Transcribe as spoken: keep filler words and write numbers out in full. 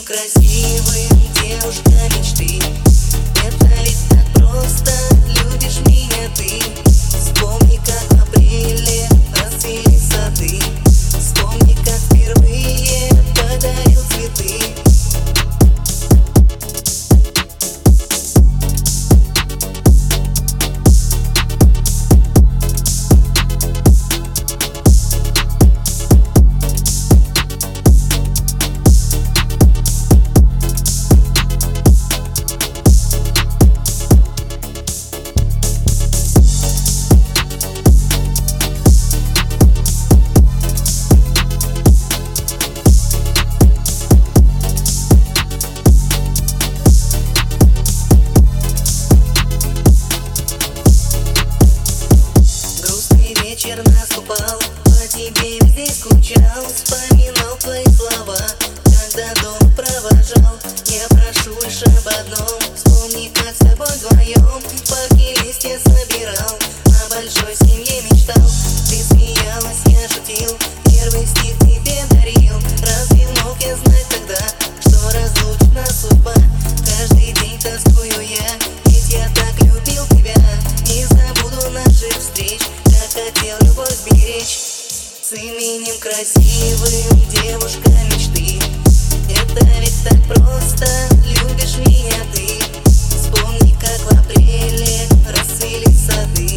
красивым, девушка мечты. Это ведь так просто, любишь меня ты. Вспомни, как в апреле расцвели сады. Вспомни, как впервые подарил цветы. Вечер наступал, по тебе везде скучал, вспоминал твои слова, когда дома провожал. Я прошу лишь об одном, вспомни, как с тобой вдвоем в парке листья собирал, о большой семье мечтал. Ты смеялась, я шутил, первый стих тебе дарил. Разве мог я знать тогда, что разлучит нас судьба? Каждый день тоскую я, ведь я так любил тебя. Не забуду наших встреч, хотел любовь беречь. С именем красивым, девушка мечты. Это ведь так просто, любишь меня ты. Вспомни, как в апреле расцвели сады.